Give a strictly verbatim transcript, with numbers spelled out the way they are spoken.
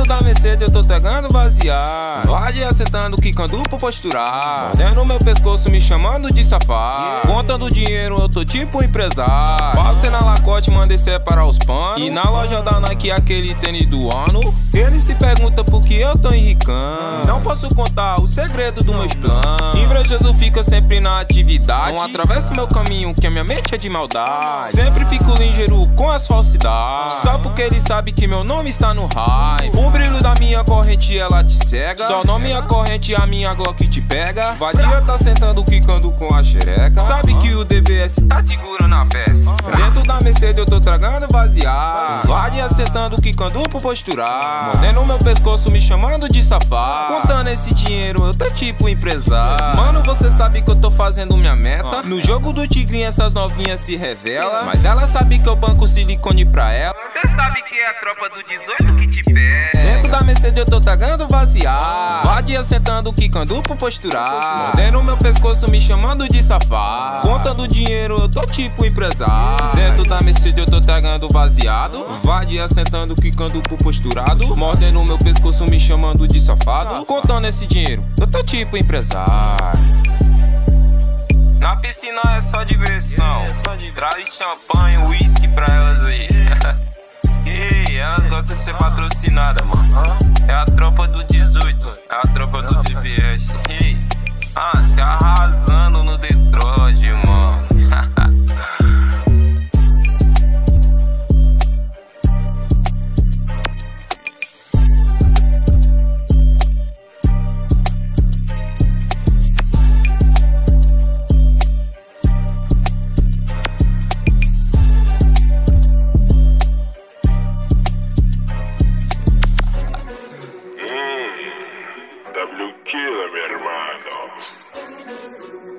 Dentro da Mercedes eu tô pegando baseado, Vardy assentando, quicando pro posturar, mordendo meu pescoço me chamando de safado. Contando dinheiro eu tô tipo empresário. Passei na Lacoste, mandei separar os panos. E na loja da Nike aquele tênis do ano. Ele se pergunta por que eu tô enricando. Não posso contar o segredo dos meus planos. Invejoso fica sempre na atividade. Não atravesso meu caminho que a minha mente é de maldade. Sempre fico ligeiro com as falsidades. Só porque ele sabe que meu nome está no hype. O brilho da minha corrente ela te cega. Só não minha corrente, a minha Glock te pega. Vadia tá sentando, quicando com a xereca. Sabe que o D B S tá segurando a peça. Dentro da Mercedes eu tô tragando baseado, Vadia sentando, quicando pro posturar, mordendo meu pescoço me chamando de safado. Contando esse dinheiro eu tô tipo empresário. Mano, você sabe que eu tô fazendo minha meta. No jogo do tigrinho essas novinhas se revelam, mas ela sabe que eu banco silicone pra ela. Você sabe que é a tropa do dezoito que te pega. Dentro da Mercedes eu tô tragando baseado, Vadia sentando, quicando pro posturar, mordendo meu pescoço me chamando de safado. Contando dinheiro eu tô tipo empresário. Dentro da Mercedes eu tô tragando baseado, Vadia sentando, quicando pro posturado, mordendo meu pescoço me chamando de safado. Contando esse dinheiro eu tô tipo empresário. Na piscina é só diversão, traz champanhe, whisky pra elas aí. E elas gostam de ser patrocinadas, mano. É a tropa do dezoito, é a tropa do D B S. E, ah, tá arrasando no Detroit, mano. W Killer, meu irmão.